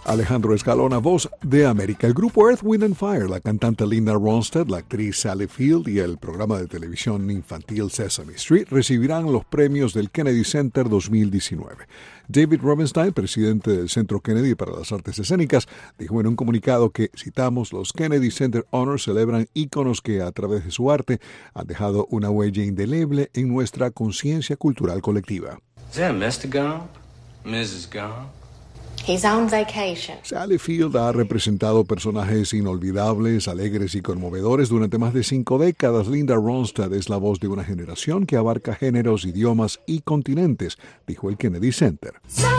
Alejandro Escalona, voz de América. El grupo Earth, Wind and Fire, la cantante Linda Ronstadt, la actriz Sally Field y el programa de televisión infantil Sesame Street recibirán los premios del Kennedy Center 2019. David Rubenstein, presidente del Centro Kennedy para las Artes Escénicas, dijo en un comunicado que, citamos, los Kennedy Center Honors celebran íconos que, a través de su arte, han dejado una huella indeleble en nuestra conciencia cultural colectiva. Is that Mr. Gump? Mrs. Gump? He's on vacation. Sally Field ha representado personajes inolvidables, alegres y conmovedores durante más de 5 décadas. Linda Ronstadt es la voz de una generación que abarca géneros, idiomas y continentes, dijo el Kennedy Center.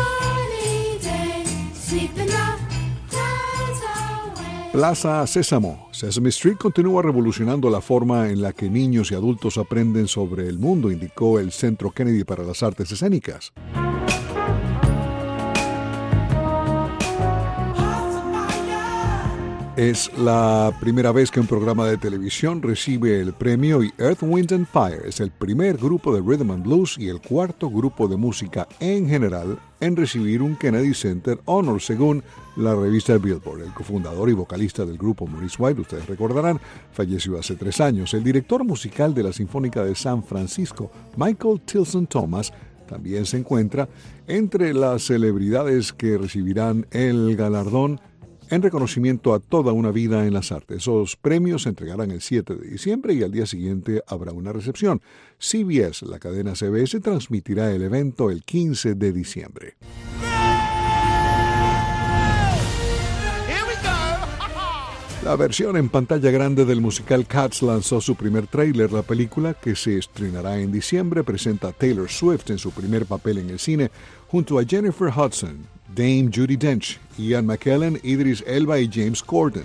Plaza Sésamo. Sesame Street continúa revolucionando la forma en la que niños y adultos aprenden sobre el mundo, indicó el Centro Kennedy para las Artes Escénicas. Es la primera vez que un programa de televisión recibe el premio y Earth, Wind and Fire es el primer grupo de Rhythm and Blues y el cuarto grupo de música en general en recibir un Kennedy Center Honor, según la revista Billboard. El cofundador y vocalista del grupo, Maurice White, ustedes recordarán, falleció hace 3 años. El director musical de la Sinfónica de San Francisco, Michael Tilson Thomas, también se encuentra entre las celebridades que recibirán el galardón en reconocimiento a toda una vida en las artes. Esos premios se entregarán el 7 de diciembre y al día siguiente habrá una recepción. CBS, la cadena CBS, transmitirá el evento el 15 de diciembre. La versión en pantalla grande del musical Cats lanzó su primer tráiler. La película, que se estrenará en diciembre, presenta a Taylor Swift en su primer papel en el cine, junto a Jennifer Hudson, Dame Judi Dench, Ian McKellen, Idris Elba y James Corden.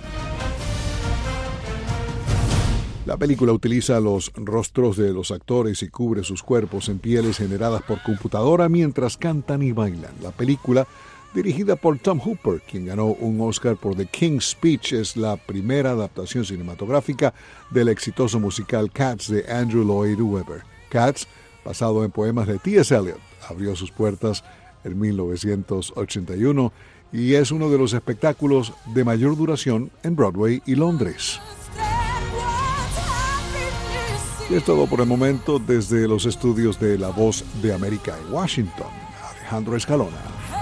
La película utiliza los rostros de los actores y cubre sus cuerpos en pieles generadas por computadora mientras cantan y bailan. La película, dirigida por Tom Hooper, quien ganó un Oscar por The King's Speech, es la primera adaptación cinematográfica del exitoso musical Cats de Andrew Lloyd Webber. Cats, basado en poemas de T.S. Eliot, abrió sus puertas en 1981 y es uno de los espectáculos de mayor duración en Broadway y Londres. Y es todo por el momento desde los estudios de La Voz de América en Washington. Alejandro Escalona.